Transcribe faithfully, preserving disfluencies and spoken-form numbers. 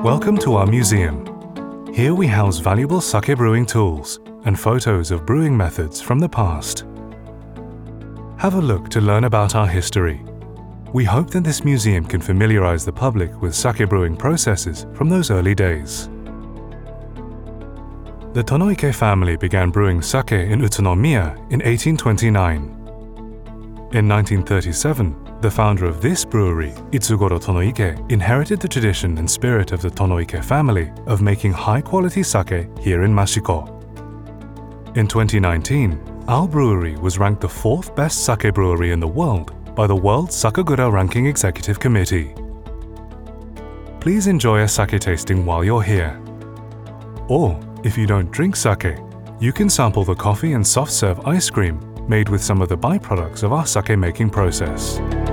Welcome to our museum. Here we house valuable sake brewing tools and photos of brewing methods from the past. Have a look to learn about our history. We hope that this museum can familiarize the public with sake brewing processes from those early days. The Tonoike family began brewing sake in Utsunomiya in eighteen twenty-nine. In nineteen thirty-seven, the founder of this brewery, Itsugoro Tonoike, inherited the tradition and spirit of the Tonoike family of making high-quality sake here in Mashiko. In twenty nineteen, our brewery was ranked the fourth best sake brewery in the world by the World Sakagura Ranking Executive Committee. Please enjoy a sake tasting while you're here. Or, if you don't drink sake, you can sample the coffee and soft serve ice cream made with some of the byproducts of our sake making process.